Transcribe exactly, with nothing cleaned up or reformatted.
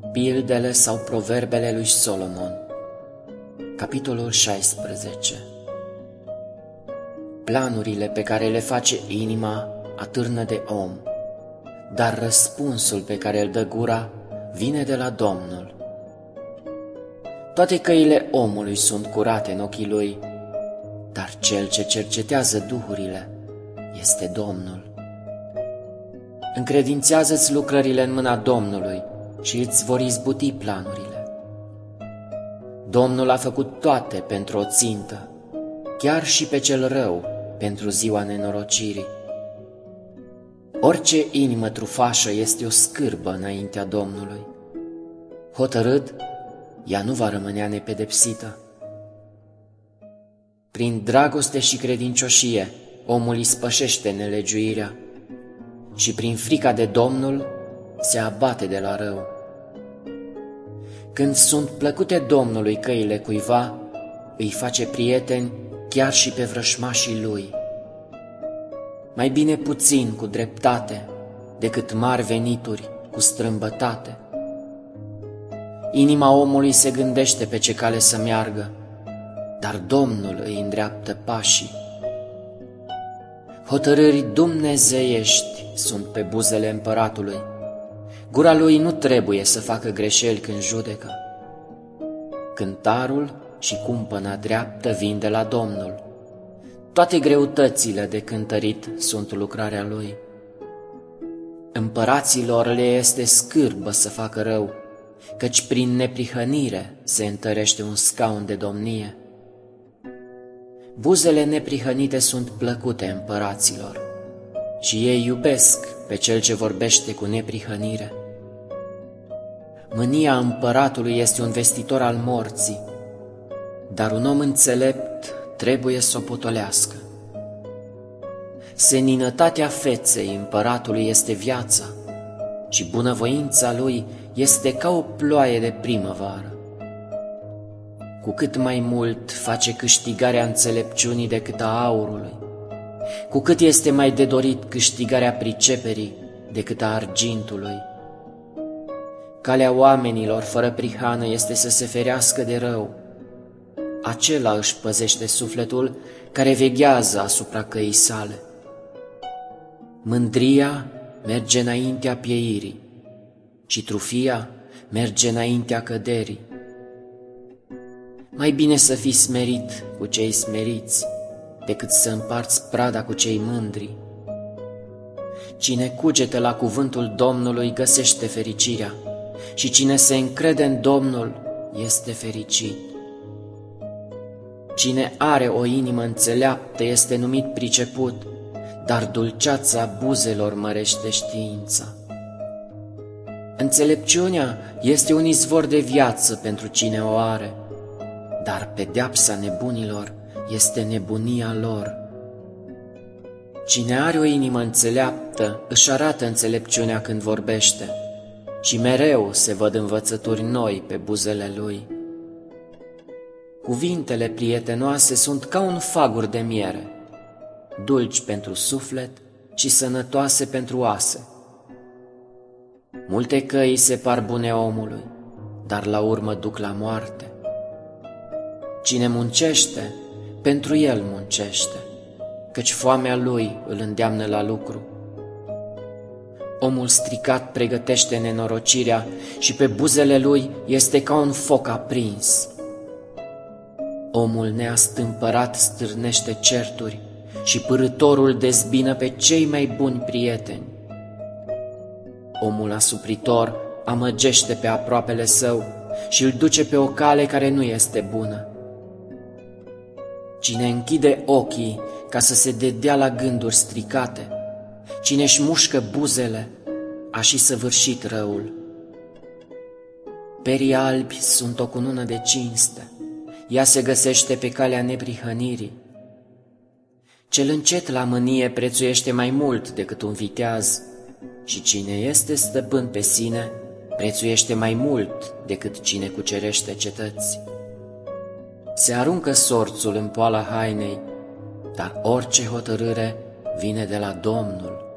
Pildele sau proverbele lui Solomon. Capitolul șaisprezece. Planurile pe care le face inima atârnă de om, dar răspunsul pe care îl dă gura vine de la Domnul. Toate căile omului sunt curate în ochii lui, dar cel ce cercetează duhurile este Domnul. Încredințează-ți lucrările în mâna Domnului și îți vor izbuti planurile. Domnul a făcut toate pentru o țintă, chiar și pe cel rău pentru ziua nenorocirii. Orice inimă trufașă este o scârbă înaintea Domnului. Hotărât, ea nu va rămânea nepedepsită. Prin dragoste și credincioșie, omul ispășește nelegiuirea și prin frica de Domnul se abate de la rău. Când sunt plăcute Domnului căile cuiva, îi face prieteni chiar și pe vrășmașii lui. Mai bine puțin cu dreptate decât mari venituri cu strâmbătate. Inima omului se gândește pe ce cale să meargă, dar Domnul îi îndreaptă pașii. Hotărâri dumnezeiești sunt pe buzele împăratului. Gura lui nu trebuie să facă greșeli când judecă. Cântarul și cumpăna dreaptă vin de la Domnul. Toate greutățile de cântărit sunt lucrarea lui. Împăraților le este scârbă să facă rău, căci prin neprihănire se întărește un scaun de domnie. Buzele neprihănite sunt plăcute împăraților și ei iubesc pe cel ce vorbește cu neprihănire. Mânia împăratului este un vestitor al morții, dar un om înțelept trebuie să o potolească. Seninătatea feței împăratului este viața și bunăvoința lui este ca o ploaie de primăvară. Cu cât mai mult face câștigarea înțelepciunii decât a aurului, cu cât este mai de dorit câștigarea priceperii decât a argintului. Calea oamenilor fără prihană este să se ferească de rău. Acela își păzește sufletul care veghează asupra căii sale. Mândria merge înaintea pieirii și trufia merge înaintea căderii. Mai bine să fii smerit cu cei smeriți decât să împarți prada cu cei mândri. Cine cugete la cuvântul Domnului găsește fericirea și cine se încrede în Domnul este fericit. Cine are o inimă înțeleaptă este numit priceput, dar dulceața buzelor mărește știința. Înțelepciunea este un izvor de viață pentru cine o are, dar pedeapsa nebunilor este nebunia lor. Cine are o inimă înțeleaptă își arată înțelepciunea când vorbește și mereu se văd învățături noi pe buzele lui. Cuvintele prietenoase sunt ca un fagur de miere, dulci pentru suflet și sănătoase pentru oase. Multe căi se par bune omului, dar la urmă duc la moarte. Cine muncește, pentru el muncește, căci foamea lui îl îndeamnă la lucru. Omul stricat pregătește nenorocirea și pe buzele lui este ca un foc aprins. Omul neastâmpărat stârnește certuri și pârâtorul dezbină pe cei mai buni prieteni. Omul asupritor amăgește pe aproapele său și îl duce pe o cale care nu este bună. Cine închide ochii ca să se dedea la gânduri stricate, cine își mușcă buzele, a și săvârșit răul. Perii albi sunt o cunună de cinste, ea se găsește pe calea neprihănirii. Cel încet la mânie prețuiește mai mult decât un viteaz și cine este stăpân pe sine prețuiește mai mult decât cine cucerește cetăți. Se aruncă sorțul în poala hainei, dar orice hotărâre vine de la Domnul.